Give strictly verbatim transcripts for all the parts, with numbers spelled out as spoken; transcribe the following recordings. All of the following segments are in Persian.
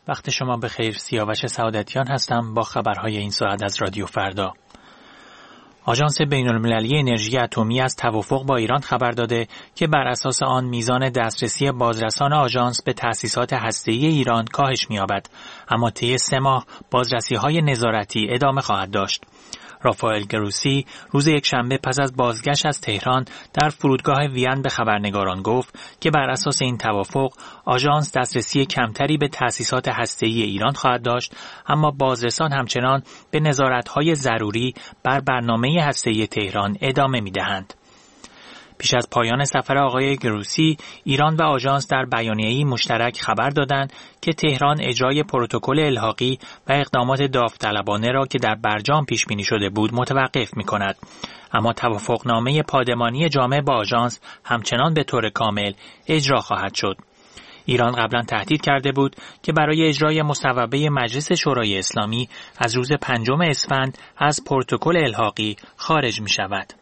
وقت شما بخیر. سیاوش سعادتیان هستم با خبرهای این ساعت از رادیو فردا. آژانس بین‌المللی انرژی اتمی از توافق با ایران خبر داده که بر اساس آن میزان دسترسی بازرسان آژانس به تأسیسات هسته‌ای ایران کاهش می‌یابد، اما طی سه ماه بازرسی‌های نظارتی ادامه خواهد داشت. رافائل گروسی روز یکشنبه پس از بازگشت از تهران در فرودگاه وین به خبرنگاران گفت که بر اساس این توافق آژانس دسترسی کمتری به تأسیسات هسته‌ای ایران خواهد داشت، اما بازرسان همچنان به نظارت‌های ضروری بر برنامه هسته‌ای تهران ادامه می‌دهند. پیش از پایان سفر آقای گروسی، ایران و آژانس در بیانیه‌ای مشترک خبر دادند که تهران اجرای پروتکل الحاقی و اقدامات داوطلبانه را که در برجام پیش بینی شده بود متوقف می‌کند، اما توافقنامه پادمانی جامع با آژانس همچنان به طور کامل اجرا خواهد شد. ایران قبلا تهدید کرده بود که برای اجرای مصوبه مجلس شورای اسلامی از روز پنجم اسفند از پروتکل الحاقی خارج می‌شود.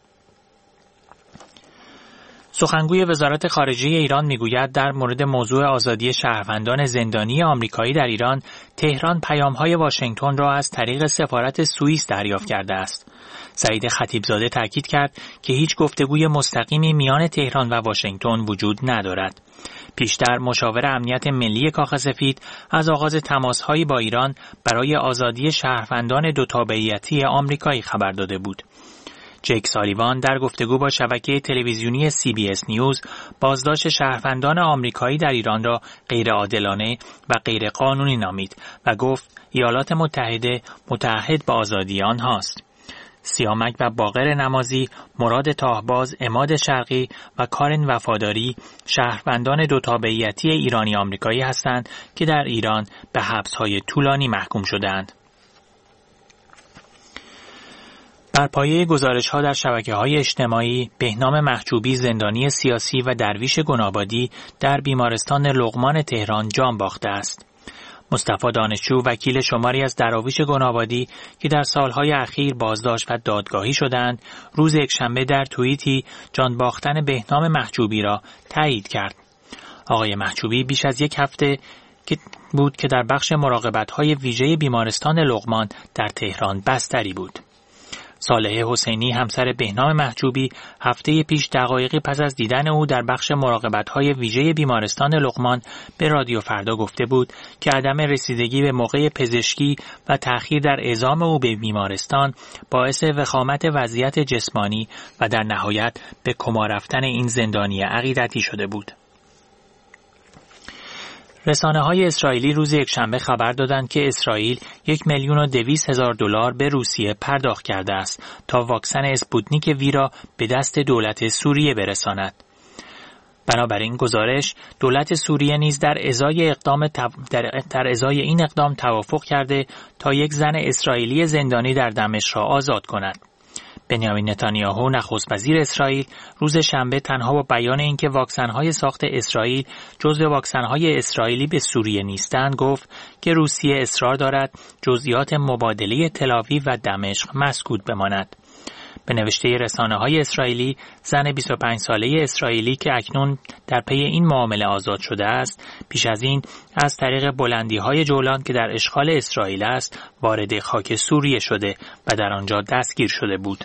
سخنگوی وزارت خارجه ایران میگوید در مورد موضوع آزادی شهروندان زندانی آمریکایی در ایران، تهران پیام‌های واشنگتن را از طریق سفارت سوئیس دریافت کرده است. سعید خطیبزاده تاکید کرد که هیچ گفتگوی مستقیمی میان تهران و واشنگتن وجود ندارد. پیشتر مشاور امنیت ملی کاخ سفید از آغاز تماس‌هایی با ایران برای آزادی شهروندان دو تابعیتی آمریکایی خبر داده بود. جیک سالیوان در گفتگو با شبکه تلویزیونی سی بی اس نیوز بازداشت شهروندان آمریکایی در ایران را غیرعادلانه و غیرقانونی نامید و گفت ایالات متحده متعهد به آزادی آنهاست. سیامک و باقر نمازی، مراد تاهباز، عماد شرقی و کارن وفاداری شهروندان دو تابعیتی ایرانی آمریکایی هستند که در ایران به حبس‌های طولانی محکوم شدند. بر پایه گزارش‌ها در شبکه‌های اجتماعی، بهنام محجوبی زندانی سیاسی و درویش گنابادی در بیمارستان لقمان تهران جان باخته است. مصطفی دانشجو وکیل شماری از دراویش گنابادی که در سالهای اخیر بازداشت و دادگاهی شدند، روز یکشنبه در توییتی جان باختن بهنام محجوبی را تایید کرد. آقای محجوبی بیش از یک هفته بود که در بخش مراقبت‌های ویژه بیمارستان لقمان در تهران بستری بود. صالحه حسینی همسر بهنام محجوبی هفته پیش دقایقی پس از دیدن او در بخش مراقبت‌های ویژه بیمارستان لقمان به رادیو فردا گفته بود که عدم رسیدگی به موقع پزشکی و تأخیر در اعزام او به بیمارستان باعث وخامت وضعیت جسمانی و در نهایت به کما رفتن این زندانی عقیدتی شده بود. رسانه‌های اسرائیلی روز یکشنبه خبر دادند که اسرائیل یک میلیون و دویست هزار دلار به روسیه پرداخت کرده است تا واکسن اسپوتنیک وی را به دست دولت سوریه برساند. بنابراین گزارش دولت سوریه نیز در ازای اقدام تو... در... در ازای این اقدام توافق کرده تا یک زن اسرائیلی زندانی در دمشق را آزاد کند. بنیامین نتانیاهو نخست وزیر اسرائیل روز شنبه تنها با بیان اینکه واکسن‌های ساخت اسرائیل جزو واکسن‌های اسرائیلی به سوریه نیستند گفت که روسیه اصرار دارد جزئیات مبادله تل‌آویو و دمشق مسکوت بماند. به نوشته رسانه‌های اسرائیلی، زن بیست و پنج ساله اسرائیلی که اکنون در پی این معامله آزاد شده است، پیش از این از طریق بلندی‌های جولان که در اشغال اسرائیل است، وارد خاک سوریه شده و در آنجا دستگیر شده بود.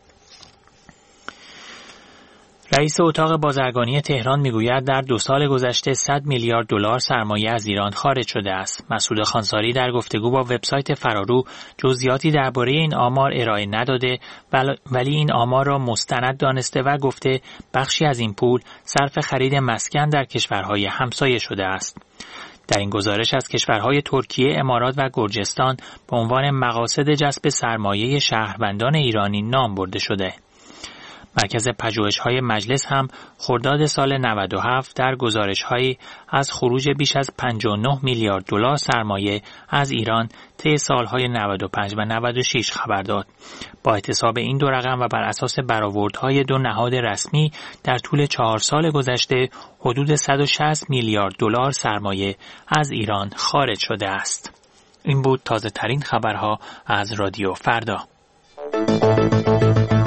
رئیس اتاق بازرگانی تهران میگوید در دو سال گذشته صد میلیارد دلار سرمایه از ایران خارج شده است. مسعود خانساری در گفتگو با وبسایت فرارو جزئیاتی درباره این آمار ارائه نداده، ولی این آمار را مستند دانسته و گفته بخشی از این پول صرف خرید مسکن در کشورهای همسایه شده است. در این گزارش از کشورهای ترکیه، امارات و گرجستان به عنوان مقاصد جذب سرمایه شهروندان ایرانی نام برده شده. مرکز پژوهش‌های مجلس هم خرداد سال نود و هفت در گزارش‌هایی از خروج بیش از پنجاه و نه میلیارد دلار سرمایه از ایران طی سال‌های نود و پنج و نود و شش خبر داد. با احتساب این دو رقم و بر اساس برآوردهای دو نهاد رسمی در طول چهار سال گذشته حدود صد و شصت میلیارد دلار سرمایه از ایران خارج شده است. این بود تازه ترین خبرها از رادیو فردا.